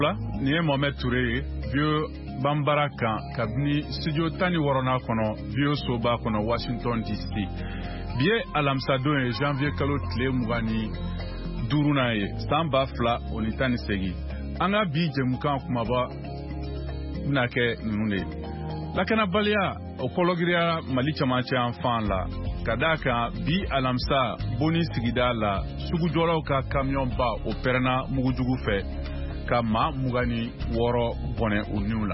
Ni ye Mohamed Touré vieux Bambara kan kabini studio tani worona kono vieux soba kono Washington DC. Biye alamsa don ye janvier kalo tile mugani duruna ye samba fla onitani segi. Anga bi jemukan kumaba nake nune. Lakana balia okologiria Mali chamache enfant la kadaka bi alamsa boni sigida la sugujolo ka camion ba operna mugujugu fe kama mugani woro bone uniula.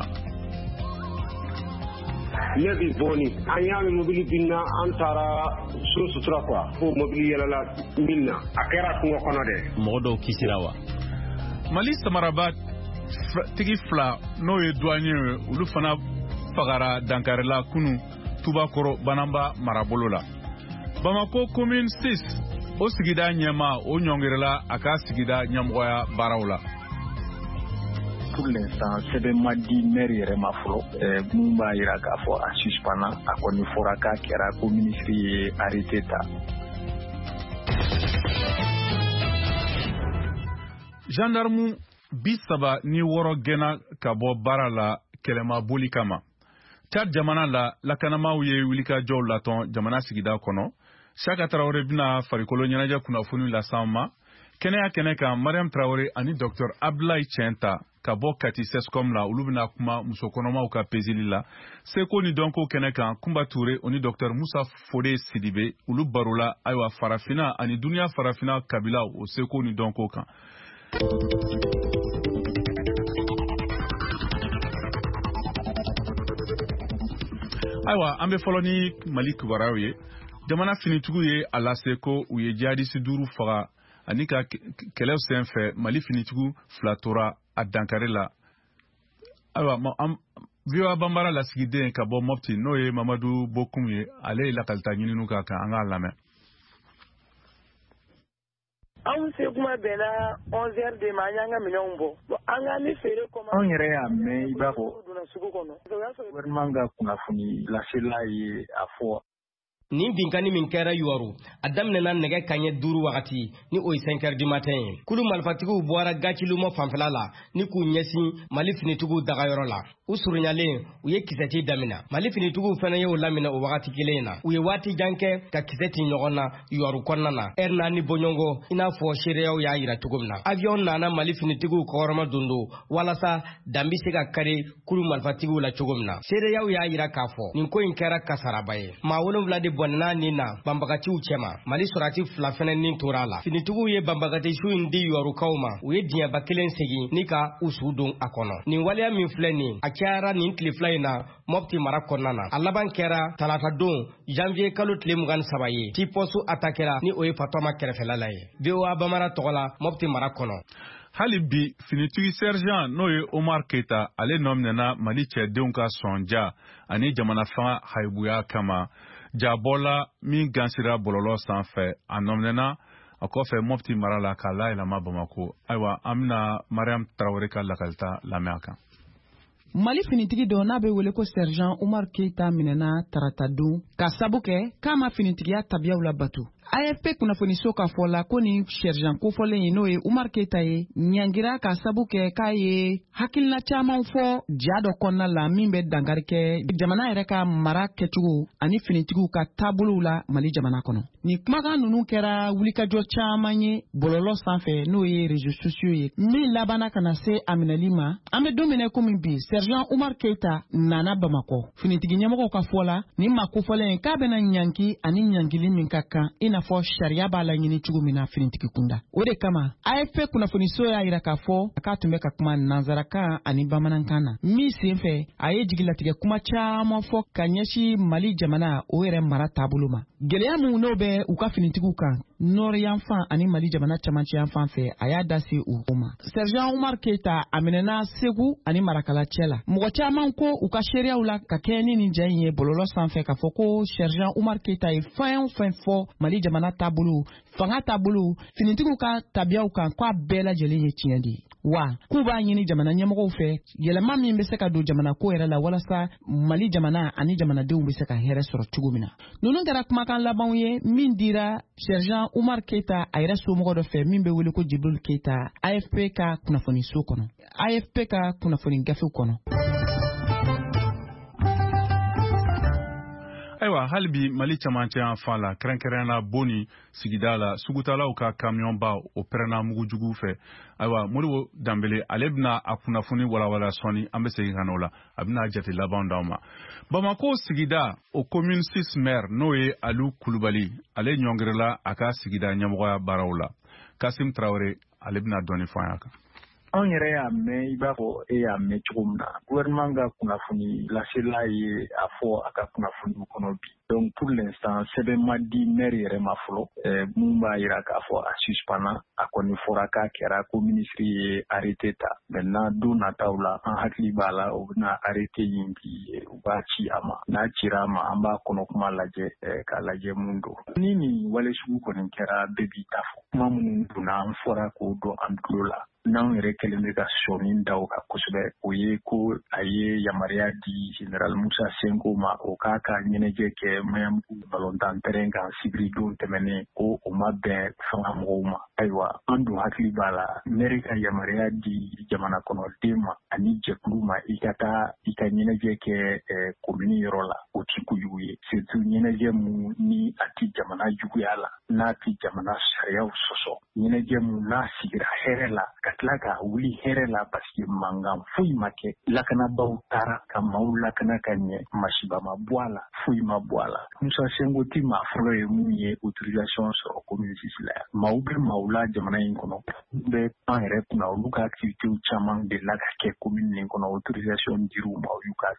Nebi boni anyami mobili binna antara sutra kwa ko mobili yala minna akera ko kono de modo kisirawa Mali Samarabat tigi fla no ye douanier ulu fana fagara dankarela kunu tubakoro banamba marabolola Bamako commune 6 o sigida nyama o nyongerela aka sigida nyamgoya barawla. Pour l'instant, c'est des madi meri remaflo mumba iraka fo a suspana akoni foraka kera ko ministry arrêté ta. Gendarme bisaba ni woro gena kabo barala kelema bolikama. Chad jamana la kanama uye wilika jow laton jamana sigida kono. Chaka Traoré bina farikolo nyanaja kuna funu la sama. Kene ka Mariam Traoré ani Dr. Abdoulaye Chenta kabo kati seskom la ulubina kuma musokonoma uka pezili la. Seko ni donko kene ka Kumba Touré oni Dr. Moussa Fodé Sidibe ulubarula aywa farafina ani dunia farafina kabila o seko ni donko kan. Aywa ambe foloni Malik Barawe jamana finitugu ye alaseko uye jadi siduru faga anika kelew senfe Mali finitugu flatora adankarela. Aywa viwa bambara la sigide kabo mopti noye Mamadou Bokumye ale la kalta nyinu ka anga lame. On se kuma bela 11h de manyanga minombo anga ni fere koma on yere ya me ibako gouvernement ga kuna funi la sela yi afo ni binkani min kera yuwaru adamne nan nege kanye duru wakati ni oy 5h du matin kulu malfatigu boara gachilu mo fanfalala ni ku nyesi malifini tugu dagayoro la usurunyale uye kiseti damina malifini tugu fana ye lamina o wakati kilena uye wati janke ka kiseti nyogona yuwaru konnana erna ni bonyongo ina fo shireo ya ira tugumna avion nana malifini tugu koroma dundu wala sa dambise ka kare kulu malfatigu la tugumna shireo ya ira kafo ninko inkera kasarabaye mawolo vlade bonna nina bambagati uchema Mali sorati flafene nin torala finitugu ye bambagati shu indi yoru kauma uye diya bakilen segi nika usudun akono nin waliya min fleni akiara nin tliflaina mopti marakonana alaban kera talata don janvier kalo tlemugan sabaye ti posu atakera ni oye fatoma kerefelalaye bewa bamara togola mopti marakono Halibi finitugi sergent noye Omar Keita ale nomnena Mali chedeunka sonja ani jamana fanga haibuya kama Jabola min gansira bololo sanfɛ a nomnena a kɔfɛ mofti mara la k'a la yɛlɛma Bamako. Ayiwa an bɛna Mariam Traoré ka lakalita lamɛn a kan. Mali finitigi dɔ n'a bɛ wele ko sergent Omar Keita minɛna tarata don ka sabu kɛ k'a ma finitigiya tabiyaw labato. AFP kunnafoniso ka fɔ la ko ni sergent kofɔlen ye n'o ye Omar Keita ye ɲangira ka sabu kɛ k'a ye hakilina caman fɔ ja dɔ kɔnɔna la min bɛ dankari kɛ jamana yɛrɛ ka mara kɛcogo ani finitigiw ka taabolow la Mali jamana kɔnɔ. Ni kumakan ninnu kɛra wulikajɔ caman ye bɔlɔlɔ sanfɛ n'o ye réseaux sociaux ye min labanna ka na se a minɛli ma. An bɛ don minɛ komi bi sergent Omar Keita nana Bamakɔ. Finitigi ɲɛmɔgɔw ka fɔ la ni ma kofɔlen ye k'a bɛna ɲanki ani ɲankili min ka kan n'a fɔ sariya b'a la ɲini cogo min na finitigi kunda. O de kama AFP kunnafoniso y'a yira k'a fɔ a k'a tun bɛ ka kuma nanzarakan ani bamanankan na min senfɛ a ye jigilatigɛ kuma caman fɔ ka ɲɛsin Mali jamana o yɛrɛ mara taabolo ma. Gɛlɛya mun n'o bɛ u ka finitigiw kan Nord yanfan ani Mali jamana camancɛ yanfan fɛ a y'a da se u ma. Sergent Omar Keita a minɛna Segu ani Marakala cɛ la. Mɔgɔ caman ko u ka seereyaw la ka kɛ ni nin jɛ in ye bɔlɔlɔ sanfɛ k'a fɔ ko sergent Omar Keita ye fɛn o fɛn fɔ Mali jamana taabolo fanga taabolo finitigiw ka tabiyaw kan k'a bɛɛ lajɛlen ye tiɲɛ de ye. wa k'u b'a ɲini jamana ɲɛmɔgɔw fɛ yɛlɛma min bɛ se ka don jamana ko yɛrɛ la walasa Mali jamana ani jamanadenw bɛ se ka hɛrɛ sɔrɔ cogo min na. Ninnu kɛra kumakan labanw ye min dira Sergent Umar Keita a yɛrɛ somɔgɔ dɔ fɛ min bɛ wele ko Jibril Keita AFP ka kunnafoniso kɔnɔ. AFP ka kunnafoni gafew kɔnɔ. Ayiwa hali bi Mali camancɛ yan fan la kɛrɛnkɛrɛnna Boni sigida la sugutalaw ka kamiyɔnba o pɛrɛnna mugujugu fɛ. Ayiwa Modibo Dambele ale bɛna a kunnafoni walawala sɔnni an bɛ segin ka n'o la a bɛna jate laban d'aw ma. Bamako sigida o commune 6 maire n'o ye Alu Kulubali ale ɲɔngirila a ka sigida ɲɛmɔgɔya baaraw la. Kasim Traoré ale bɛna dɔɔni fɔ an kan. Anw yɛrɛ y'a mɛn i b'a fɔ e y'a mɛn cogo min na gouvernement ka kunnafoni lasela ye a fɔ a ka kunnafoni kɔnɔ bi. Donc pour l'instant sɛbɛn ma di maire yɛrɛ ma fɔlɔ mun b'a yira k'a fɔ a suspendra a kɔni fɔra k'a kɛra ko ministre ye arrêté ta maintenant don nataw la an hakili b'a la o bɛna arrêté yin bi u b'a ci a ma n'a cira a ma an b'a kɔnɔ kuma lajɛ k'a lajɛ mun don ni nin wale sugu kɔni kɛra bɛɛ b'i ta fɔ kuma minnu donna an fɔra k'o dɔn an tulo la n'anw yɛrɛ kɛlen bɛ ka sɔni da o kan kosɛbɛ o ye ko a ye yamaruya di Général Musa Senko ma o k'a ka ɲɛnajɛ kɛ Mayambugu ballontan terrain kan sibiri don tɛmɛnen ko o ma bɛn fanga mɔgɔw ma ayiwa an dun hakili b'a la maire ka yamaruya di jamana kɔnɔden ma ani jɛkulu ma i ka taa i ka ɲɛnajɛ kɛ commune yɔrɔ la o ti kojugu ye surtout ɲɛnajɛ mun ni a ti jamana juguya la n'a ti jamana sariyaw sɔsɔ ɲɛnajɛ mun n'a sigira hɛrɛ la ka tila ka wuli hɛrɛ la parce que mankan foyi ma kɛ lakanabaw taara ka maaw lakana ka ɲɛ masiba ma bɔ a la foyi ma bɔ a la Musa Senko ti maa fɔlɔ ye mun ye autorisation sɔrɔ commune 6 la maaw bɛ maaw la jamana in kɔnɔ bɛ an yɛrɛ kunna olu ka activités caman de la ka kɛ commune nin kɔnɔ autorisation dir'u ma olu ka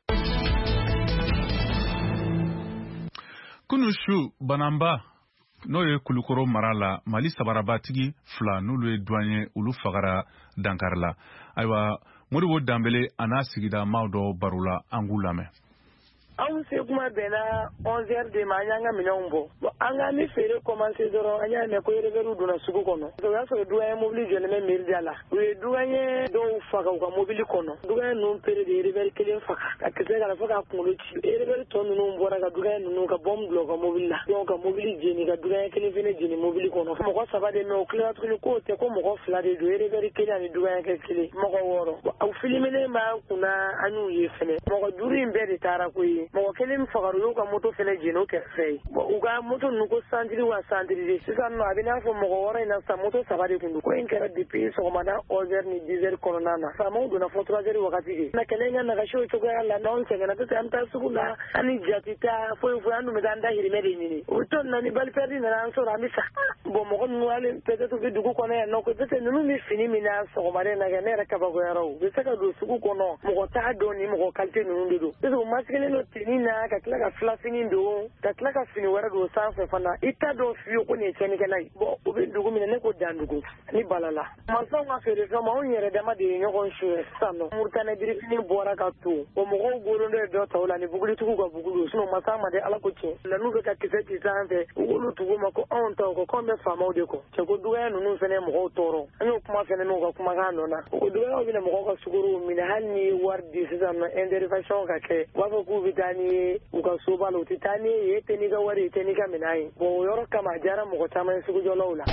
Kunu su Banamba n'o ye Kulukoro mara la Mali sabarabatigi 2 n'olu ye douanier olu fagara Dankari la. Ayiwa Modibo Dambele a n'a sigida maaw dɔ baro la an k'u lamɛn. Anw se kuma bɛnna 11h de ma an y'an ka minɛnw bɔ. Bon an ka ni feere commencé dɔrɔn an y'a mɛn ko réveilleur donna sugu kɔnɔ. O y'a sɔrɔ douanier mobili jɔlen bɛ mairie da la. U ye douanier dɔw faga u ka mobili kɔnɔ. Douanier ninnu pere de réveilleur kelen faga. Ka kisɛ ka na fɔ k'a kunkolo ci. Réveilleur tɔ ninnu bɔra ka douanier ninnu ka bombe bila u ka mobili la. Donc ka mobili jeni ka douanier kelen fɛnɛ jeni mobili kɔnɔ. Mɔgɔ 3 de mais o tilala tuguni k'o tɛ ko mɔgɔ 2 de don. Réveilleur kelen ani douanier kelen. Mɔgɔ 6. Aw filmelen b'an kunna an y'u ye fɛnɛ. Mɔgɔ 5 in bɛɛ de taara ko ye. Mɔgɔ kelen faga y'u ka moto fɛnɛ jeni o kɛrɛfɛ. Bon u ka moto ninnu ko santiri wa santiri de. Sisan nɔ a bɛ n'a fɔ mɔgɔ 6 in na sa moto 3 de kun don. Ko in kɛra depuis sɔgɔmada 11h ni 10h kɔnɔna na. Faamaw donna fɔ 3h wagati de. Na kɛlɛ ka nagasi o cogoya la n'anw sɛgɛnna sisan an taa sugu la an ni jati ta foyi an dun bɛ taa an da hirimɛ de ɲini. O tɔ na ni bali perdi nana an sɔrɔ an bɛ sa. Bon mɔgɔ ninnu hali peut-être u bɛ dugu kɔnɔ yan nɔ ko peut-être ninnu bɛ fini min na sɔgɔmada in na kɛ ne yɛrɛ kabakoyara o. U bɛ se ka don sugu kɔnɔ mɔgɔ t'a dɔn ni mɔgɔ qualité ninnu de don. Sisan u masigilen don tenue na ka tila ka filafini don ka tila ka fini wɛrɛ don sanfɛ fana i t'a dɔn fiyewu ko nin ye tiɲɛnikɛla ye. Bon u bɛ dugu min na ne ko Dandugu ni Balala. Masaw ka feerefɛnw ma anw yɛrɛ dama de ye ɲɔgɔn suɲɛ sisan nɔ. Murutanɛ birifini bɔra ka to o mɔgɔw golen dɔ ta o la ni bugulitigiw ka bugulu sinon masa ma de Ala ko tiɲɛ. La n'u bɛ ka kisɛ ci sanfɛ u k'olu tugu ma ko anw taw kɔ k'anw bɛ faamaw de kɔ. Cɛ ko dugaya ninnu fɛnɛ mɔgɔw tɔɔrɔ. An y'o kuma fɛnɛ n'u ka kumakan nɔ na. O dugayaw bɛna mɔgɔw ka sukaro minɛ hali ni wari di sisan nɔ intervention ka kɛ. U b'a fɔ k'u bɛ taa ni u ka soba la u tɛ taa ni ye tɛ n'i ka wari ye tɛ n'i ka minɛn ye. Bon o yɔrɔ kama a diyara mɔgɔ caman ye sugujɔlaw la.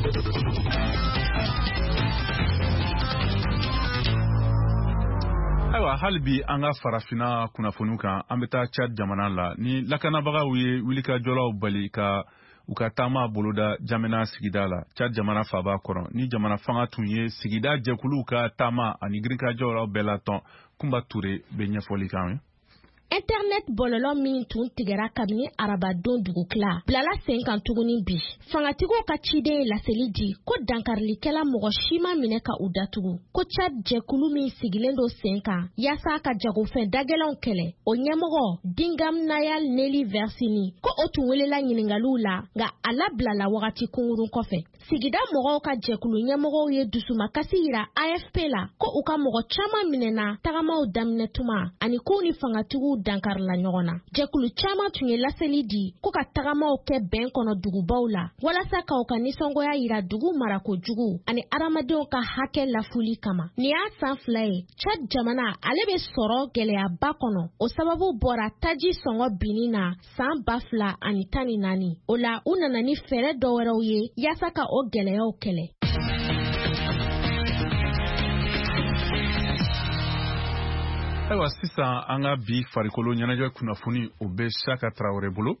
Ayiwa hali bi an ka farafina kunnafoniw kan an bɛ taa Chad jamana la ni lakanabagaw ye wulikajɔlaw bali ka u ka taama boloda Jamena sigida la Chad jamana faaba kɔnɔ ni jamana fanga tun ye sigida jɛkuluw ka taama ani ginkajɔlaw bɛɛ la tɔn Kumba Ture bɛ ɲɛfɔli kan ye. Internet bololɔ min tun tigɛra kabini arabadon dugukila bilala sen kan tuguni bi fangatigiw ka ciden laseli di ko dankarilikɛla mɔgɔ si ma minɛ ka u datugu ko Chad jɛkulu min sigilen do sen kan yaasa ka jagofɛn dagɛlɛnw kɛlɛ o ɲɛmɔgɔ Dingam Nayal Nelly Versini ko o tun welela ɲiningaliw la nka a labilala wagati kunkurun kɔfɛ sigida mɔgɔw ka jɛkulu ɲɛmɔgɔw ye dusumakasi yira AFP la ko u ka mɔgɔ caman minɛna tagamaw daminɛ tuma ani k'u ni fangatigiw dankarila ɲɔgɔn na. Jɛkulu caman tun ye laseli di ko ka tagamaw kɛ bɛn kɔnɔ dugubaw la walasa k'aw ka nisɔngoya yira dugu marakojugu ani adamadenw ka hakɛ lafuli kama. Ni y'a san 2 ye Chad jamana ale bɛ sɔrɔ gɛlɛyaba kɔnɔ. O sababu bɔra taji sɔngɔ binni na san 2014. O la u nana ni fɛɛrɛ dɔ wɛrɛw ye yaasa ka o gɛlɛyaw kɛlɛ. Ayiwa sisan an ka bi farikolo ɲɛnajɛ kunnafoni o bɛ Saka Traoré bolo.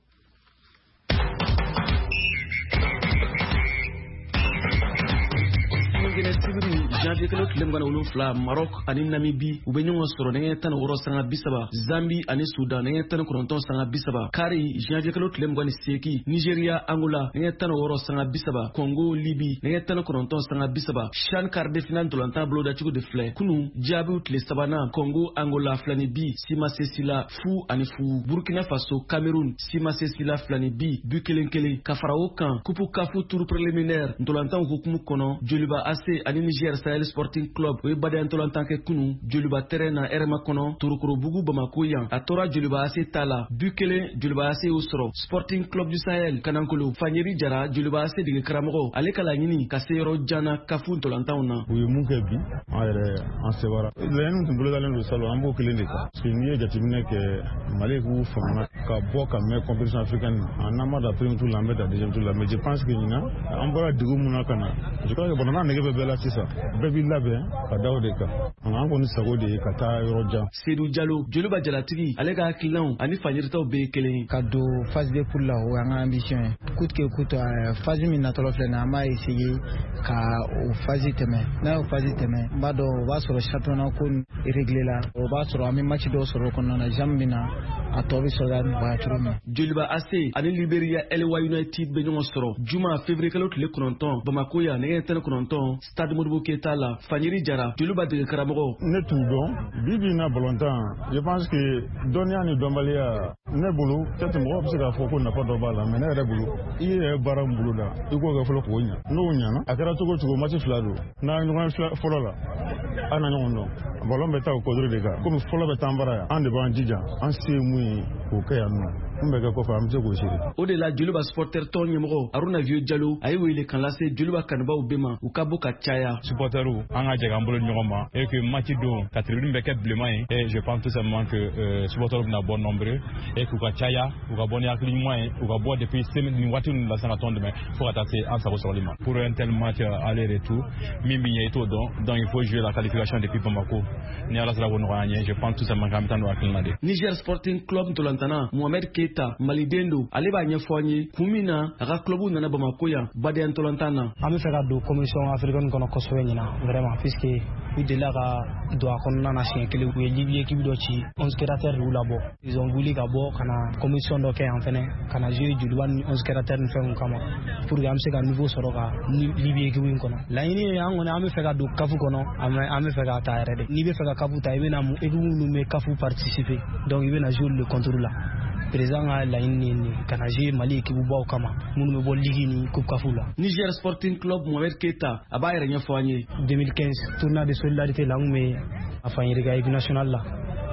janvier kalo tile 27 Maroc ani Namibie u bɛ ɲɔgɔn sɔrɔ nɛgɛ 16 sanga 30 Zambie ani Sudan nɛgɛ 19 sanga 30 Kari janvier kalo tile 28 Nigeria Angola nɛgɛ 16 sanga 30 Congo Libye nɛgɛ 19 sanga 30 CHAN quart de finale dolantan boloda cogo de filɛ kunu jaabiw tile 3nan Congo Angola filani bi Sima Sesila fu ani fu Burkina Faso Cameroun Sima Sesila filani bi bu kelen ka fara o kan kupu kafu tour préliminaire dolantan hukumu kɔnɔ Joliba AC ani Niger Sahel Sporting Club o ye baden dolantan kɛ kunu Joliba terrain na Rema kɔnɔ Torokorobugu Bamako yan a tora Joliba AC tala bu kelen Joliba AC y'o sɔrɔ Sporting Club du Sahel Kanankolo Fanyeri Jara Joliba AC dege karamɔgɔ ale ka laɲini ka se yɔrɔ janna kafu dolantanw na u ye mun kɛ bi an yɛrɛ an sebara laɲini tun bolodalen don salo an b'o kelen de kan parce que n'i ye jateminɛ kɛ Mali k'u fanga ka bɔ ka mɛn compétition africaine n'an ma da premier tour la an bɛ da deuxième tour la mais je pense que ɲina an bɔra dugu mun na ka na je crois que bɔnna nege bɛ bɛɛ la sisan bɛɛ b'i labɛn ka da o de kan an kɔni sago de ye ka taa yɔrɔ jan. Seydou Diallo Joliba Jalatigi ale ka hakilinaw ani fanyeritaw bɛɛ kelen ka don phase de poule la o y'an ka ambition ye coûte que coûte phase min natɔlɔ filɛ nin an b'a essayer ka o phase tɛmɛ n'a y'o phase tɛmɛ n b'a dɔn o b'a sɔrɔ championnat ko réglé la o b'a sɔrɔ an bɛ match dɔw sɔrɔ o kɔnɔna na jam bɛ na a tɔ bɛ sɔrɔ ka nɔgɔya cogo min. Joliba AC ani Liberia Elewa United bɛ ɲɔgɔn sɔrɔ juma février kalo tile 9 Bamako yan nɛgɛ 19 stade Modibo Keita la Fanyeri Jara Joliba dege karamɔgɔ. Ne t'u dɔn bi na balontan je pense que dɔnniya ni dɔnbaliya ne bolo peut-être mɔgɔ bɛ se k'a fɔ ko nafa dɔ b'a la mais ne yɛrɛ bolo i yɛrɛ baara min bolo da i k'o kɛ fɔlɔ k'o ɲa n'o ɲana a kɛra cogo cogo match 2 don n'an ɲɔgɔn fɔlɔ la an na ɲɔgɔn dɔn ballon bɛ taa o kɔdoro de kan komi fɔlɔ bɛ taa bara yan an de b'an jija an se mun ye k'o kɛ yan nɔ mun bɛ kɛ kɔfɛ an bɛ se k'o siri. O de la Joliba supporter tɔn ɲɛmɔgɔ Aruna Vieux Diallo a ye wele kan lase Joliba kanubaw bɛɛ ma u ka bɔ ka caya. Supporteru an ka jɛ k'an bolo ɲɔgɔn ma et que match don ka tribune bɛ kɛ bilenman ye et je pense tout simplement que supporteru bɛna bɔ nombreux et k'u ka caya u ka bɔ ni hakili ɲuman ye u ka bɔ depuis semaine ni waati ninnu la san ka tɔn dɛmɛ fo ka taa se an sago sɔrɔli ma. Pour un tel match aller retour min bɛ ɲɛ i t'o dɔn donc il faut jouer la qualification depuis Bamako ni ala sera ko nɔgɔya an ye je pense tout simplement k'an bɛ taa n'o hakilina de. Niger Sporting Club ntolantana Mohamed Keita Maliden do ale b'a ɲɛfɔ an ye kun min na a ka club nana Bamako yan baden ntolantan na. An bɛ fɛ ka don commission africaine kɔnɔ kosɛbɛ ɲina vraiment puisque u delila ka don a kɔnɔna na siɲɛ kelen u ye Libye équipe dɔ ci 11 créateurs y'u labɔ ils ont voulu ka bɔ ka na commission dɔ kɛ yan fɛnɛ ka na jouer Joliba ni 11 créateurs ni fɛnw kama pour que an bɛ se ka niveau sɔrɔ ka Libye équipe in kɔnɔ laɲini ye an kɔni an bɛ fɛ ka don CAF kɔnɔ an bɛ fɛ ka ta yɛrɛ de n'i bɛ fɛ ka CAF ta i bɛ na équipe minnu bɛ CAF participer donc i bɛ na jouer le contour la président ka laɲini ni ka na jouer Mali équipe baw kama minnu bɛ bɔ ligue ni coupe CAF la. Niger Sporting Club Mohamed Keita a b'a yɛrɛ ɲɛfɔ an ye 2015 tournoi de solidarité la n kun bɛ a Fanyeri ka équipe nationale la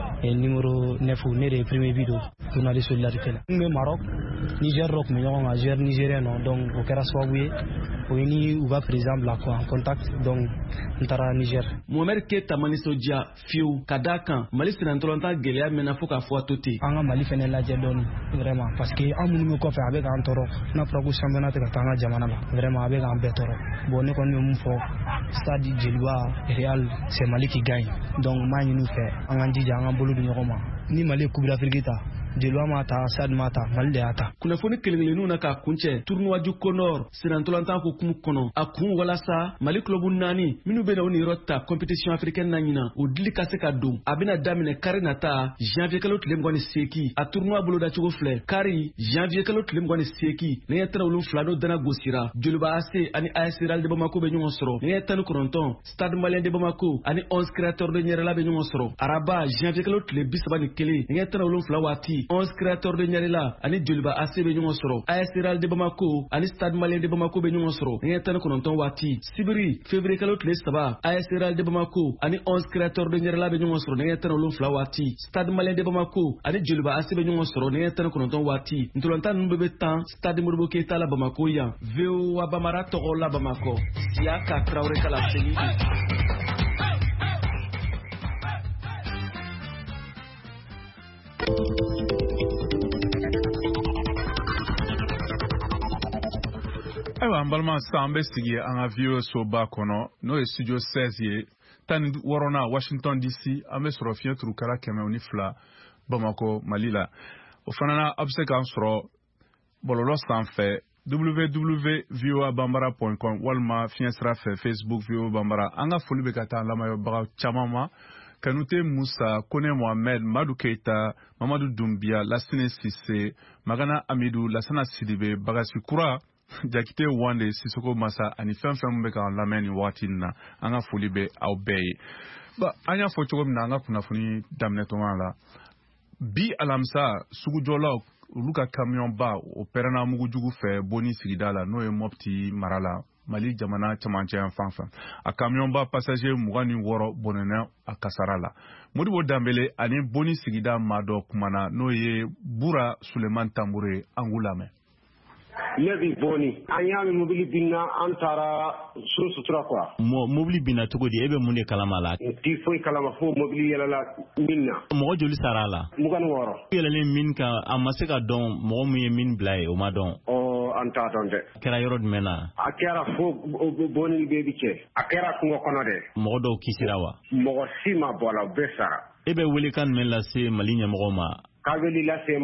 numéro 9 ne de ye premier but do tournoi de solidarité la n kun bɛ Maroc Niger dɔ tun bɛ ɲɔgɔn kan joueur nigérien nɔ donc o kɛra sababu ye o ye ni u ka président bila quoi en contact donc n taara Niger. Mohamed Keita ma nisɔndiya fiyewu ka d'a kan Mali senatɔlɔntan gɛlɛya mɛnna fo k'a fɔ a to ten. An ka Mali fɛnɛ lajɛ dɔɔni vraiment parce que an minnu bɛ kɔfɛ a bɛ k'an tɔɔrɔ n'a fɔra ko championnat tɛ ka taa an ka jamana la vraiment a bɛ k'an bɛɛ tɔɔrɔ bon ne kɔni bɛ mun fɔ stade Joliba Real c'est Mali qui gagne donc n b'a ɲini u fɛ an k'an jija an k'an bolo di ɲɔgɔn ma ni Mali ye coupe d'Afrique ta Jeliba ma ta Stade ma ta Mali de y'a ta. Kunnafoni kelen-kelenninw na k'a kuncɛ tournoi du Nord senatɔlɔntan hukumu kɔnɔ a kun walasa Mali club 4 minnu bɛ na o niyɔrɔ ta compétition africaine na ɲina o dili ka se ka don a bɛna daminɛ kari nata janvier kalo tile 28 a tournoi bolodacogo filɛ kari janvier kalo tile 28 nɛgɛ 17 n'o dana gosira Joliba AC ani AS Real de Bamako bɛ ɲɔgɔn sɔrɔ nɛgɛ 19 Stade Malien de Bamako ani 11 créateurs de Ɲɛrɛla bɛ ɲɔgɔn sɔrɔ araba janvier kalo tile 31 nɛgɛ 17 waati Seki 11 créateurs de Nyarela ani Joliba AC be ɲɔgɔn sɔrɔ AS Real de Bamako ani Stade Malien de Bamako be ɲɔgɔn sɔrɔ nɛgɛ 19 waati Sibiri février kalo tile 3 AS Real de Bamako ani 11 créateurs de Nyarela be ɲɔgɔn sɔrɔ nɛgɛ 17 waati Stade Malien de Bamako ani Joliba AC be ɲɔgɔn sɔrɔ nɛgɛ 19 waati ntolanta ninnu bɛ tan Stade Modibo Keita la Bamako yan VOA Bamara tɔgɔ la Bamako Siaka Traoré kala seli Ayiwa an balima sisan an bɛ sigi an ka VOA soba kɔnɔ n'o ye studio 16 ye 16 Washington DC an bɛ sɔrɔ fiɲɛ turukala 102 Bamako Mali la o fana na a bɛ se k'an sɔrɔ bɔlɔlɔ sanfɛ www.voabambara.com walima fiɲɛ sira fɛ Facebook VOA Bambara an ka foli bɛ ka taa lamɛnbagaw caman ma Kanute Musa, Kone Mohamed, Madou Keita, Mamadou Doumbia, Lassine Sissé, Magana Amidou, Lassana Sidibe, Bagasi Koura, Jakite Wande, Sissoko Massa, ani fɛn fɛn bɛ k'an lamɛn nin waati in na an ka foli bɛ aw bɛɛ ye. An y'a fɔ cogo min na an ka kunnafoni daminɛtɔma la bi alamisa sugujɔlaw olu ka kamiyɔnba o pɛrɛnna mugujugu fɛ Boni sigida la n'o ye Mopti mara la Mali jamana camancɛ yan fan fɛ a kamiyɔnba passager 26 bɔnɛna a kasara la Modibo Dambele ani Boni sigida maa dɔ kumana n'o ye Bura Suleman Tambure an k'u lamɛn. Ne bi Boni an y'a mɛn mobili binna an taara so sutura quoi. Mobili binna cogo di e bɛ mun de kalama la? Ti foyi kalama fo mobili yɛlɛla min na. Mɔgɔ joli sara la? 26. Yɛlɛlen min kan a ma se ka dɔn mɔgɔ min ye min bila ye o ma dɔn. An t'a dɔn dɛ. Kɛra yɔrɔ jumɛn na? A kɛra fo Boni bɛ bi cɛ. A kɛra kungo kɔnɔ dɛ. Mɔgɔ dɔw kisira wa? Mɔgɔ si ma bɔ a la u bɛɛ sara. E bɛ welekan jumɛn lase Mali ɲɛmɔgɔw ma? K'a wele lase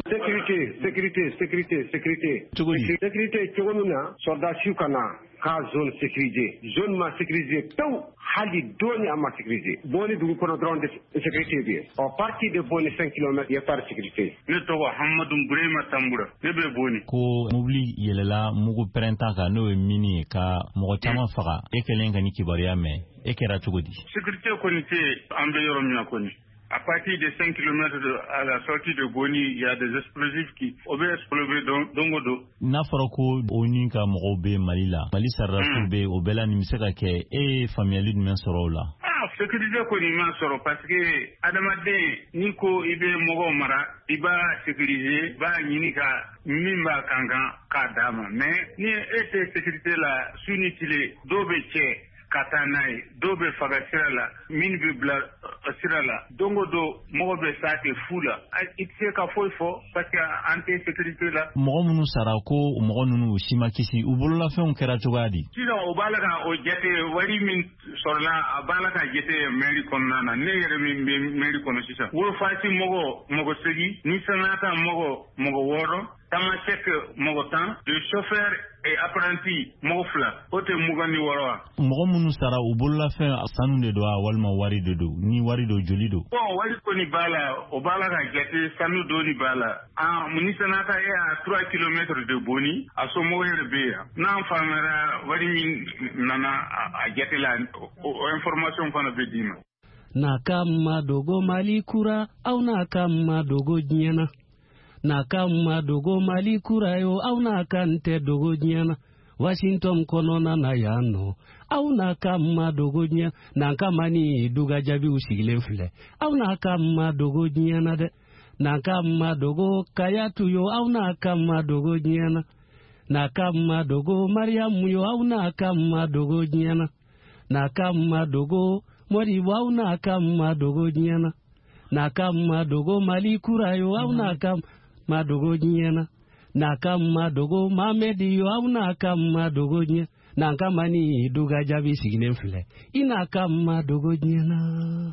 sécurité. Cogo di? Sécurité cogo min na soldasiw ka na ka zone sécurisée. Zone ma sécurisée pewu hali dɔɔni a ma sécurisé. Boni dugu kɔnɔ dɔrɔn de sécurité bɛ yen. Parti de Boni 5 km il y a pas de sécurité. Ne tɔgɔ Hamadu Burema Tambura ne bɛ Boni. Ko mobili yɛlɛla mugu pɛrɛntan kan n'o ye mini ye ka mɔgɔ caman faga e kɛlen ka ni kibaruya mɛn e kɛra cogo di? Sécurité kɔni tɛ an bɛ yɔrɔ min na kɔni. À partir de 5 km à la sortie de Boni, il y a des explosifs qui ont explosé Dongodo. N'a fɔra ko o ni ka mɔgɔw bɛ Mali la, Mali sarasiw bɛ o bɛɛ la nin bɛ se ka kɛ e ye faamuyali jumɛn sɔrɔ o la? Sécurité kɔni ma sɔrɔ parce que adamaden n'i ko i bɛ mɔgɔw mara i b'a sécuriser i b'a ɲini ka min b'a kan k'a d'a ma mais ni e tɛ sécurité la su ni tile dɔw bɛ cɛ ka taa n'a ye dɔw bɛ faga sira la min bɛ bila sira la don o don mɔgɔ bɛ sa kɛ fu la i tɛ se ka foyi fɔ parce que an tɛ sécurité la. Mɔgɔ minnu sara ko mɔgɔ ninnu si ma kisi u bololafɛnw kɛra cogoya di? Sisan o b'a la ka o jate wari min sɔrɔla a b'a la ka jate mairie kɔnɔna na ne yɛrɛ min bɛ mairie kɔnɔ sisan wolofasi mɔgɔ 8 ni sanata mɔgɔ 6 Tamasek mɔgɔ 10 de chauffeur et apprenti mɔgɔ 2 o tɛ 26 wa. Mɔgɔ minnu sara u bololafɛn sanu de don a walima wari de don ni wari don joli don? Bon wari kɔni b'a la o b'a la ka jate sanu dɔɔni b'a la ni sanata e a 3 km de Boni a somɔgɔ yɛrɛ bɛ yan n'an faamuyara wari min nana a jate la o information fana bɛ d'i ma. Na kama dogo Mali kura au na kama dogo diɲɛna na kama dogo Mali kura yo au na kante dogo diɲɛna Washington kɔnɔna na yan nɔ aw na kama dogo diɲɛ na kama ni duga jabiw sigilen filɛ aw na kama dogo diɲɛna dɛ na kama dogo Kayatu yo aw na kama dogo diɲɛna na kama dogo Mariamu yo aw na kama dogo diɲɛna na kama dogo Modibo aw na kama dogo diɲɛna na kama dogo Mali kura yo aw na kama dogo diɲɛna na kama dogo Mamedi yo aw na kama dogo diɲɛ na kama ni duga jabi sigilen filɛ I na kama dogo diɲɛna.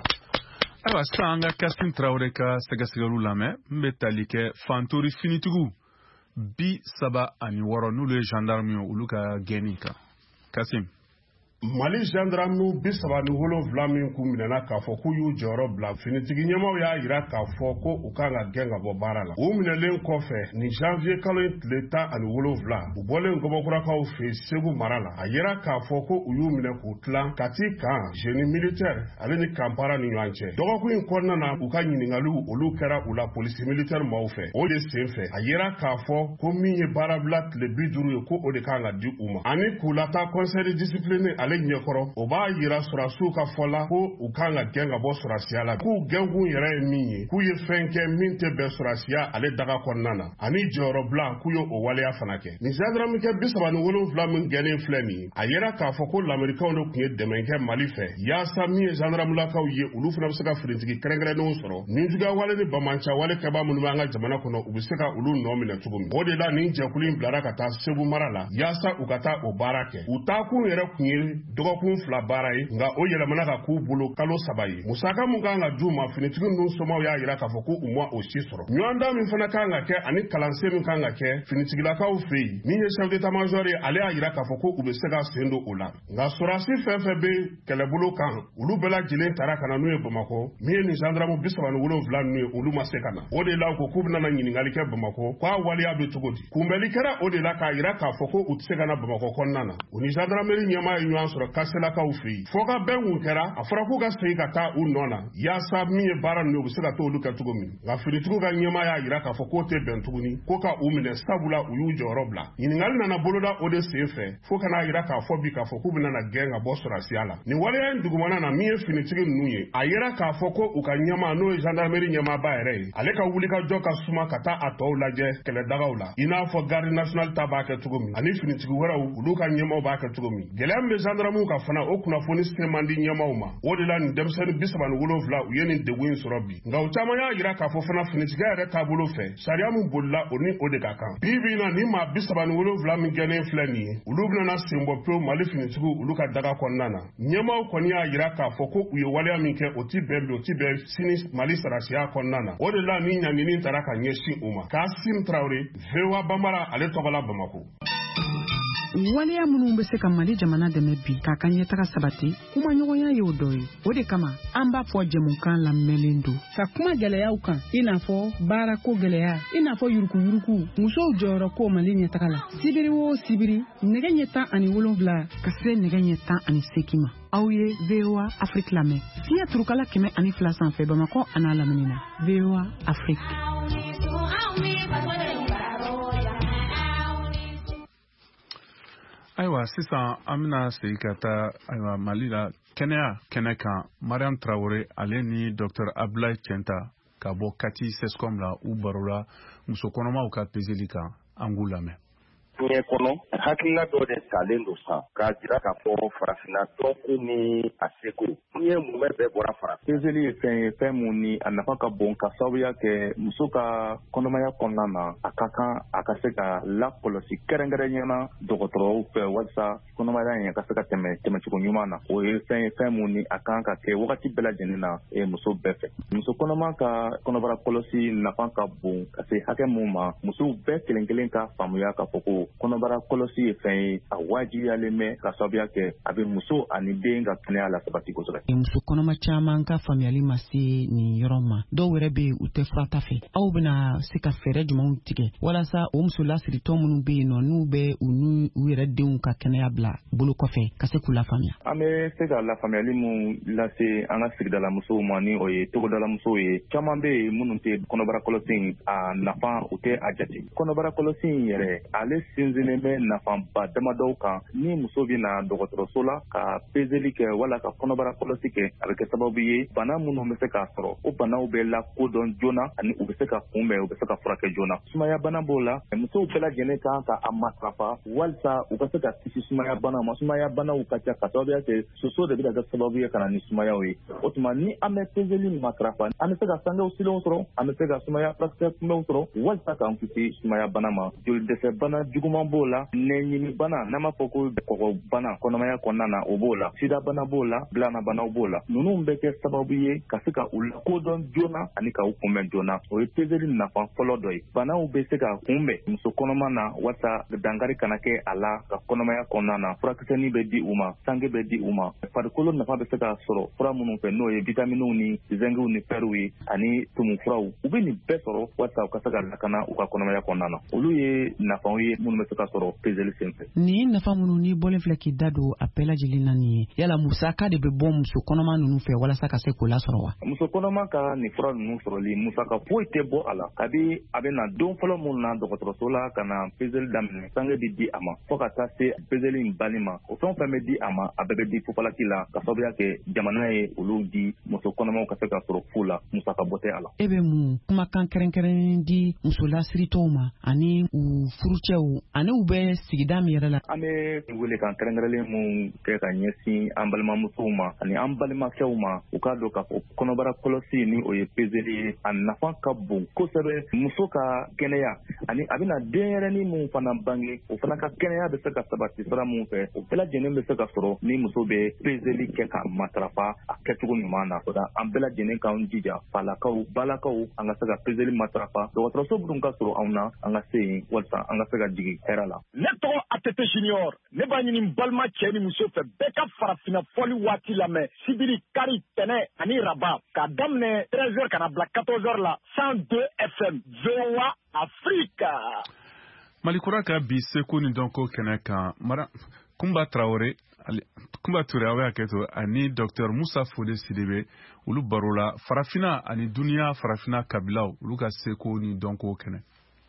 Ayiwa sisan an ka Kasim Traoré ka sɛgɛsɛgɛliw lamɛn n bɛ tali kɛ Fantori finitigiw 36 n'olu ye gendarme ye olu ka gɛnni kan Kasim. Mali gendarme bisaba ni wolonwula min k'u minɛna k'a fɔ k'u y'u jɔyɔrɔ bila finitigi ɲɛmaw y'a yira k'a fɔ ko u kan ka gɛn ka bɔ baara la. U minɛlen kɔfɛ ni janvier kalo in tile 17 u bɔlen Gɔbɔkurakaw fɛ Segu mara la. A yira k'a fɔ ko u y'u minɛ k'u tilan ka t'i kan génie militaire ale ni Kampara ni ɲɔgɔn cɛ. Dɔgɔkun in kɔnɔna na u ka ɲininkaliw olu kɛra u la polisi militaire maaw fɛ. O de sen fɛ a yira k'a fɔ ko min ye baara bila tile 50 ye ko o de kan ka di u ma. Ani k'u lata conseil de discipline ale ɲɛkɔrɔ o b'a yira sɔrasiw ka fɔ la ko u kan ka gɛn ka bɔ sɔrasiya la. K'u gɛnkun yɛrɛ ye min ye k'u ye fɛn kɛ min tɛ bɛn sɔrasiya ale daga kɔnɔna na ani jɔyɔrɔ bila k'u ye o waleya fana kɛ. Ni gendarmekɛ 37 min gɛnlen filɛ nin ye a yira k'a fɔ ko lamɛrikaw de tun ye dɛmɛ kɛ Mali fɛ yaasa min ye gendarmelakaw ye olu fana bɛ se ka finitigi kɛrɛnkɛrɛnnenw sɔrɔ. Nin juguya wale ni bamanca wale kɛbaa minnu bɛ an ka jamana kɔnɔ u bɛ se ka olu nɔ minɛ cogo min. O de la nin jɛkulu in bilara ka taa Segu mara la yaasa u ka taa o baara kɛ. U taakun yɛrɛ kun ye dɔgɔkun 2 baara ye nka o yɛlɛmana ka k'u bolo kalo 3 ye. Musaka mun kan ka d'u ma finitigi ninnu somaw y'a yira k'a fɔ ko u ma o si sɔrɔ. Ɲɔgɔndan min fana kan ka kɛ ani kalansen min kan ka kɛ finitigilakaw fɛ yen min ye chef d'état-major ye ale y'a yira k'a fɔ ko u bɛ se ka sen don o la. Nka sɔrasi fɛn fɛn bɛ kɛlɛbolo kan olu bɛɛ lajɛlen taara ka na n'u ye Bamakɔ min ye nin gendarme 37 ninnu ye olu ma se ka na. O de la ko k'u bɛna ɲininkali kɛ Bamakɔ k'a waleya bɛ cogo di. Kunbɛli kɛra o de la k'a yira k'a fɔ ko u tɛ se ka na Bamakɔ kɔnɔna na. U ni gendarmerie ɲɛmaa ye ɲɔgɔn sɔrɔ Kaselakaw fɛ yen. Fɔ ka bɛn kun kɛra a fɔra k'u ka segin ka taa u nɔ na yaasa min ye baara ninnu u bɛ se ka to olu kɛ cogo min. Nka finitigiw ka ɲɛmaa y'a yira k'a fɔ k'o tɛ bɛn tuguni ko ka u minɛ sabula u y'u jɔyɔrɔ bila. Ɲininkali nana boloda o de sen fɛ fo ka n'a yira k'a fɔ bi k'a fɔ k'u bɛna na gɛn ka bɔ sɔrasiya la. Nin waleya in dugumana na min ye finitigi ninnu ye a yira k'a fɔ ko u ka ɲɛmaa n'o ye gendarmerie ɲɛmaaba yɛrɛ ye ale ka wulikajɔ ka suma ka taa a tɔw lajɛ kɛlɛdagaw la i n'a fɔ garde nationale ta b'a kɛ cogo min ani finitigi wɛrɛw olu ka ɲɛmaaw b'a kɛ cogo min. Gɛlɛya min bɛ gendarmew ka fana o kunnafoni se man di ɲɛmaaw ma. O de la nin denmisɛnnin 37 u ye nin degun in sɔrɔ bi. Nka u caman y'a yira k'a fɔ fana finitigiya yɛrɛ taabolo fɛ sariya min bolila o ni o de ka kan. Bi bi in na ni maa 37 min gɛnnen filɛ nin ye olu bɛna sen bɔ pewu Mali finitigiw olu ka daga kɔnɔna na. Ɲɛmaaw kɔni y'a yira k'a fɔ ko u ye waleya min kɛ o ti bɛn bi o ti bɛn sini Mali sarasiya kɔnɔna na. O de la ni ɲangini taara ka ɲɛsin u ma. Kasim Traoré, VOA Bambara ale tɔgɔ la Bamakɔ. Waleya minnu bɛ se ka Mali jamana dɛmɛ bi k'a ka ɲɛtaga sabati kuma ɲɔgɔnya ye o dɔ ye. O de kama an b'a fɔ jɛmukan lamɛnlen don ka kuma gɛlɛyaw kan i n'a fɔ baarako gɛlɛya i n'a fɔ yuruguyurugu musow jɔyɔrɔ ko Mali ɲɛtaga la. Sibiri o sibiri nɛgɛ ɲɛ 17 ka se nɛgɛ ɲɛ 18 ma. Aw ye VOA Afrique lamɛn fiɲɛ turukala 102 sanfɛ Bamakɔ a n'a lamini na. VOA Afrique. Ayiwa sisan an bɛna segin ka taa ayiwa Mali la kɛnɛya kɛnɛ kan Mariam Traoré ale ni Dr Abdoulaye Tienta ka bɔ Kati Sescom la u barola muso kɔnɔmaw ka peseli kan an k'u lamɛn. Diɲɛ kɔnɔ hakilina dɔ de talen don san k'a jira k'a fɔ farafinna dɔnko ni a seko ni ye mun bɛɛ bɔra farafin. Peseli ye fɛn ye fɛn mun ni a nafa ka bon ka sababuya kɛ muso ka kɔnɔmaya kɔnɔna na a ka kan a ka se ka lakɔlɔsi kɛrɛnkɛrɛnnena dɔgɔtɔrɔw fɛ walasa kɔnɔmaya in ka se ka tɛmɛcogo ɲuman na. O ye fɛn ye fɛn mun ni a kan ka kɛ wagati bɛɛ lajɛlen na muso bɛɛ fɛ. Muso kɔnɔma ka kɔnɔbara kɔlɔsi nafa ka bon ka se hakɛ mun ma musow bɛɛ kelen kelen ka faamuya ka fɔ ko kɔnɔbara kɔlɔsi ye fɛn ye a wajibiyalen mɛ ka sababuya kɛ a bɛ muso ani den ka kɛnɛya la sabati kosɛbɛ. Muso kɔnɔma caman ka faamuyali ma se nin yɔrɔ ma dɔw wɛrɛ bɛ u tɛ furata fɛ aw bɛna se ka fɛɛrɛ jumɛnw tigɛ walasa o muso lasiritɔ minnu bɛ yen nɔ n'u bɛ u yɛrɛ denw ka kɛnɛya bila bolo kɔfɛ ka se k'u lafaamuya. An bɛ se ka lafaamuyali min lase an ka sigidala musow ma ni o ye togodala musow ye caman bɛ yen minnu tɛ kɔnɔbara kɔlɔsi a nafa u tɛ a jate. Kɔnɔbara kɔlɔsi yɛrɛ ale sinsinnen bɛ nafaba damadɔw kan ni muso bɛ na dɔgɔtɔrɔso la ka peseli kɛ wala ka kɔnɔbara kɔlɔsi kɛ a bɛ kɛ sababu ye bana minnu bɛ se k'a sɔrɔ o banaw bɛ lakodɔn joona ani u bɛ se ka kunbɛn u bɛ se ka furakɛ joona. Sumaya bana b'o la musow bɛɛ lajɛlen kan ka a matarafa walasa u ka se ka kisi sumaya bana ma. Sumaya banaw ka ca ka sababuya kɛ soso de bɛ kɛ sababu ye ka na ni sumayaw ye. O tuma ni an bɛ peseli matarafa an bɛ se ka sangew silenw sɔrɔ an bɛ se ka sumaya furakɛ kunbɛnw sɔrɔ walasa k'an kisi sumaya bana ma. Joli dɛsɛ bana juguman b'o la nɛɲini bana n'a ma fɔ ko kɔgɔ bana kɔnɔmaya kɔnɔna na o b'o la sida bana b'o la bilana banaw b'o la ninnu bɛ kɛ sababu ye ka se ka u lakodɔn joona ani ka u kunbɛn joona o ye peseli nafa fɔlɔ dɔ ye banaw bɛ se ka kunbɛn muso kɔnɔma na walasa dankari kana kɛ a la ka kɔnɔmaya kɔnɔna na furakisɛnin bɛ di u ma sange bɛ di u ma farikolo nafa bɛ se ka sɔrɔ fura minnu fɛ n'o ye vitamininw ni zingiw ni fɛrw ye ani tumu furaw u bɛ nin bɛɛ sɔrɔ walasa u ka se ka lakana u ka kɔnɔmaya kɔnɔna na olu ye nafaw ye minnu bɛ se ka sɔrɔ peseli senfɛ. Nin nafa minnu ni bɔlen filɛ k'i da don a bɛɛ lajɛlen na nin ye yala musaka de bɛ bɔ muso kɔnɔma ninnu fɛ walasa ka se k'o lasɔrɔ wa? Muso kɔnɔma ka nin fura ninnu sɔrɔli musaka foyi tɛ bɔ a la kabi a bɛ na don fɔlɔ minnu na dɔgɔtɔrɔso la ka na peseli daminɛ sange bɛ di a ma fɔ ka taa se peseli in bali ma o fɛn fɛn bɛ di a ma a bɛɛ bɛ di fufalaki la ka sababuya kɛ jamana ye olu di muso kɔnɔmaw ka se ka sɔrɔ fu la musaka bɔ tɛ a la. E bɛ mun kumakan kɛrɛnkɛrɛnnen di muso lasiritɔw ma ani u furucɛw ani u bɛ sigida min yɛrɛ la? An bɛ wele kan kɛrɛnkɛrɛnlen mun kɛ ka ɲɛsin an balimamusow ma ani an balimakɛw ma u k'a dɔn k'a fɔ kɔnɔbara kɔlɔsi ni o ye peseli ye a nafa ka bon kosɛbɛ muso ka kɛnɛya ani a bɛna denyɛrɛnin mun fana bange o fana ka kɛnɛya bɛ se ka sabati sira mun fɛ o bɛɛ lajɛlen bɛ se ka sɔrɔ ni muso bɛ peseli kɛ ka matarafa a kɛcogo ɲuman na o la an bɛɛ lajɛlen k'an jija falakaw balakaw an ka se ka peseli matarafa dɔgɔtɔrɔso minnu ka sɔrɔ anw na an ka se yen walasa an ka se ka jigin hɛrɛ la. Ne tɔgɔ Atete Junior ne b'a ɲini balima cɛ ni muso fɛ bɛɛ ka farafina fɔli waati lamɛn sibiri kari tɛnɛ ani raba k'a daminɛ 13h ka na bila 14h la 102 FM VOA Afrika. Malikura ka bi seko ni dɔnko kɛnɛ kan mara Kumba Traore Kumba Toure a bɛ hakɛto ani Dr Musa Fode Sidibe olu baro la farafina ani duniya farafina kabilaw olu ka seko ni dɔnko kɛnɛ.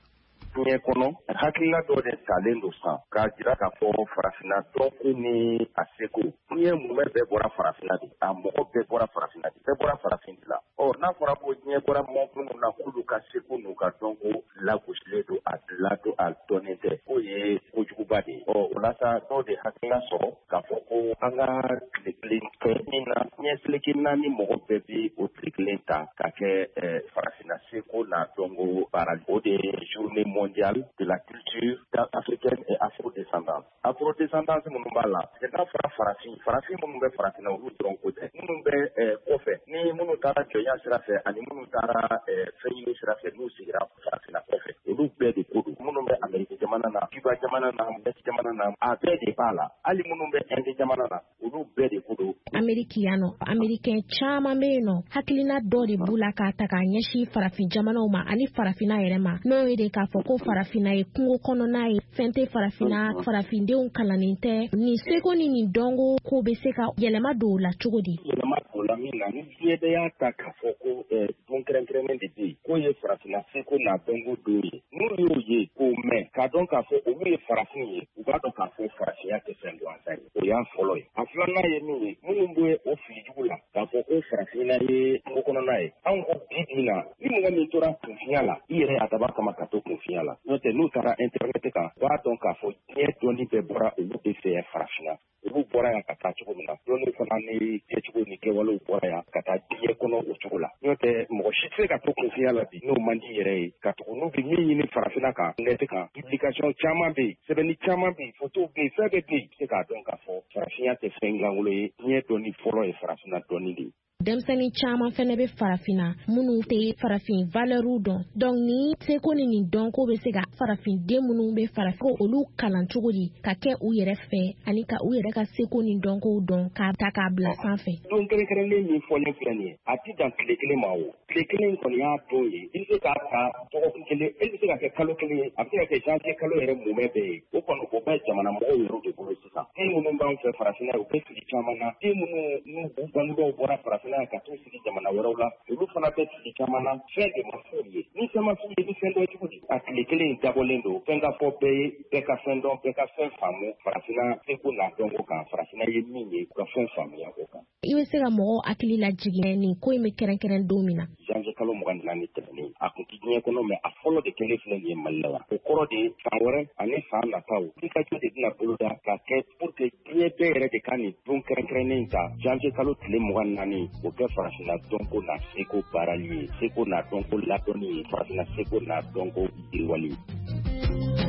Diɲɛ kɔnɔ hakilila dɔ de talen don san k'a jira k'a fɔ farafina dɔnko ni a seko diɲɛ mumɛ bɛɛ bɔra farafina de a mɔgɔ bɛɛ bɔra farafina de bɛɛ bɔra farafin de la n'a fɔra ko diɲɛ bɔra mɔgɔ minnu na k'olu ka seko n'u ka dɔnko lagosilen don a ladon a dɔnnen tɛ k'o ye kojuguba de ye o la sa dɔw de hakilila sɔrɔ k'a fɔ ko an ka tile kelen kɛ min na diɲɛ seleke naani mɔgɔ bɛɛ bɛ o tile kelen ta k'a kɛ farafina seko n'a dɔnko baara o de ye journée mondiale de la culture africaine et afrodescendante. Afrodescendance minnu b'a la n'a fɔra farafin minnu bɛ farafina olu dɔrɔn ko tɛ minnu bɛ kɔfɛ ni minnu taara jɔnya sira fɛ ani minnu taara fɛn ɲini sira fɛ n'u sigira farafina kɔfɛ olu bɛɛ de ko don minnu bɛ Amérique jamana na Cuba jamana na Mexique jamana na a bɛɛ de b'a la hali minnu bɛ Inde jamana na olu bɛɛ de ko don. Amérique yan nɔ Américain caman bɛ yen nɔ hakilina dɔ de b'u la k'a ta k'a ɲɛsin farafin jamanaw ma ani farafina yɛrɛ ma n'o ye de k'a fɔ ko farafina ye kungo kɔnɔna ye fɛn tɛ farafina farafindenw kalannen tɛ nin seko ni nin dɔnko ko bɛ se ka yɛlɛma don o la cogo di? Yɛlɛma don la min na ni diɲɛ bɛɛ y'a ta k'a fɔ ko don kɛrɛnkɛrɛnnen de bɛ yen k'o ye farafina seko n'a dɔnko don ye n'u y'o ye k'o mɛn k'a dɔn k'a fɔ olu ye farafin ye u b'a dɔn k'a fɔ farafinya tɛ fɛn gansan ye o y'a fɔlɔ ye a filanan ye min ye minnu bɛ o fili jugu la k'a fɔ ko farafinna ye kungo kɔnɔna ye anw ko bi na ni mɔgɔ min tora kunfinya la i yɛrɛ y'a dab'a kama ka to kunfinya la n'o tɛ n'u taara internet kan u b'a dɔn k'a fɔ diɲɛ dɔnni bɛɛ bɔra olu de fɛ farafina olu bɔra yan ka taa cogo min na dɔnni fana ni kɛcogo ni kɛwalew bɔra yan ka taa diɲɛ kɔnɔ o cogo la n'o tɛ mɔgɔ si tɛ se ka to kunfinya la bi n'o man di yɛrɛ ye ka tugu n'u bɛ min ɲini farafina kan net kan publication caman bɛ yen sɛbɛnni caman bɛ yen photo bɛ yen fɛn bɛɛ bɛ yen se k'a dɔn k'a fɔ farafinya tɛ fɛn langolo ye diɲɛ dɔnni fɔlɔ ye farafina dɔnni de ye. Denmisɛnnin caman fɛnɛ bɛ farafina minnu tɛ farafin valɛriw dɔn donc ni seko ni nin dɔnko bɛ se ka farafiden minnu bɛ farafin olu kalan cogo di ka kɛ u yɛrɛ fɛ ani ka u yɛrɛ ka seko ni dɔnkow dɔn k'a ta k'a bila sanfɛ. Don kɛrɛnkɛrɛnnen min fɔlen filɛ nin ye a ti dan tile kelen ma o tile kelen kɔni y'a don ye i bɛ se k'a ta dɔgɔkun kelen e bɛ se ka kɛ kalo kelen ye a bɛ se ka kɛ janvier kalo yɛrɛ mumɛ bɛɛ ye o kɔni o bɛ jamana mɔgɔw yɛrɛ de bolo sisan den minnu b'an fɛ farafina u bɛ sigi caman na den minnu n'u bangebaaw bɔra farafina ka t'u sigi jamana wɛrɛw la olu fana bɛ sigi caman na fɛn de ma f'u ye ni fɛn ma f'u ye ni fɛn dɔ cogo di a tile kelen in dabɔlen don fɛn ka fɔ bɛɛ ye bɛɛ ka fɛn dɔn bɛɛ ka fɛn faamu farafina seko n'a dɔnko kan farafina ye min ye u ka fɛn faamuya o kan. I bɛ se ka mɔgɔw hakili lajigin nin ko in bɛ kɛrɛnkɛrɛn don min na. janvier kalo 24 tɛmɛnen a kun ti diɲɛ kɔnɔ mɛ a fɔlɔ de kɛlen filɛ nin ye Mali la wa o kɔrɔ de ye san wɛrɛ ani san nataw wulikajɔ de bɛna boloda ka kɛ pour que diɲɛ bɛɛ yɛrɛ de ka nin don kɛrɛnkɛrɛnnen ta janvier kalo tile 24 o kɛ farafina dɔnko n'a seko baarali ye seko n'a dɔnko ladɔnni ye farafina seko n'a dɔnko yiriwali ye.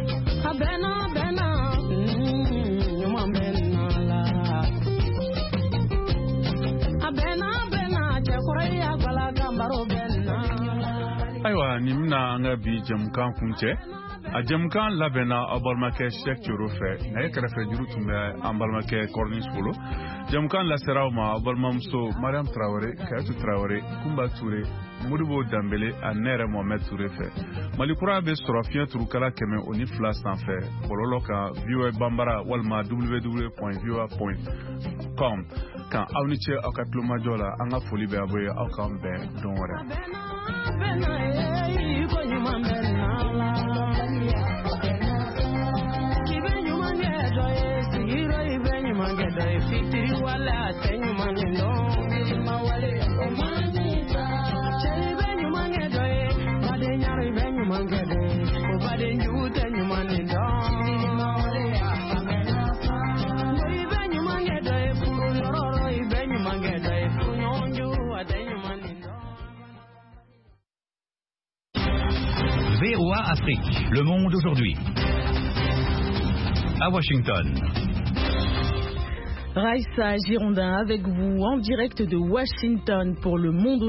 Aywa nimna nga bi jamkan kunche a jamkan labena abalmake Cheikh Thioro fe na yekrafe juru tumbe ambalmake Cornish Folo jamkan la serawma abalmamso Mariam Traoré Kayatu Traoré Kumba Touré Modibo Dambélé a Nere Mohamed Touré fe Malikura be sorafia turukala keme oni fla sanfɛ bololo kan VOA Bambara walma www.voa.com kan aw ni ce aw ka tulomajɔ la an ka foli bɛ aboye aw kan bɛn don wɛrɛ VOA Afrique, le monde aujourd'hui. À Washington. Raïssa Girondin avec vous en direct de Washington pour le monde.